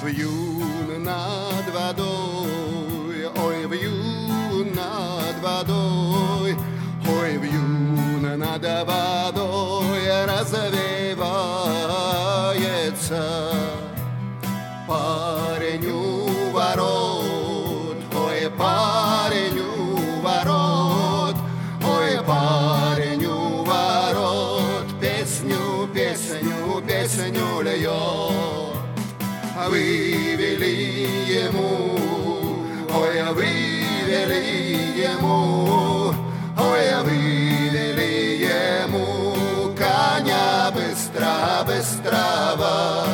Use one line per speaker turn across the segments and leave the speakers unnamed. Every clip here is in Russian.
Вьюн над водой, ой, вьюн над водой, ой, вьюн над водой развивается. Парень у ворот, ой, парень у ворот, ой, парень у ворот, песню, песню, песню льет. Вывели ему, ой, вывели ему, ой, вывели ему коня быстро, быстрого.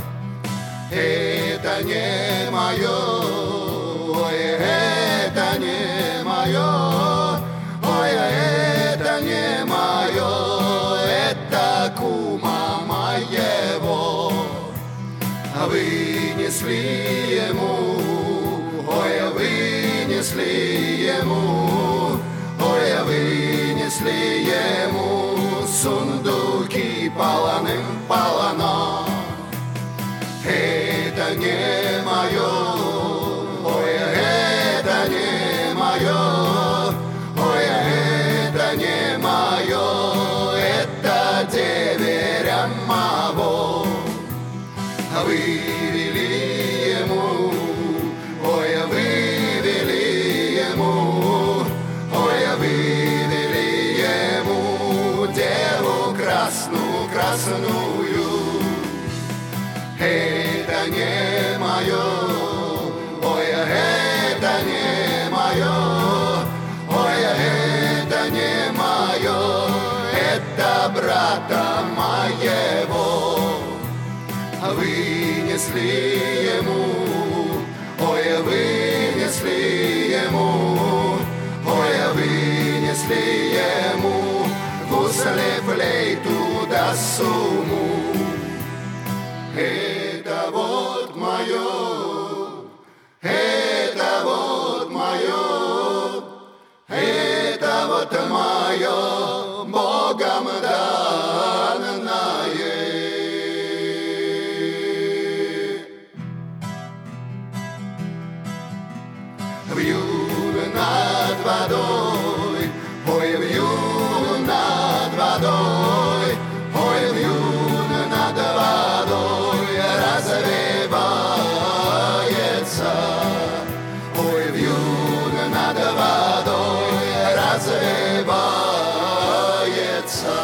Это не мое, ой, это не мое, ой, это не мое, это кума моего. Вынесли ему, ой, вынесли ему, ой, вынесли ему сундуки полным-полно. Это не мое, ой, это не мое, ой, это не мое, это деверя моего. Вывели ему, ой, вывели ему, ой, вывели ему деву красную, красную. Это не мое, ой, это не мое, ой, это не мое, это брата моего. Вынесли ему, ой, вынесли ему, ой, вынесли ему гусли, флейту да сумму. Это вот мое, это вот мое, это вот мое Богом данное. Вьюн над водой, ой, вьюн над водой, ой, вьюн над водой развивается. Ой, вьюн над водой развивается.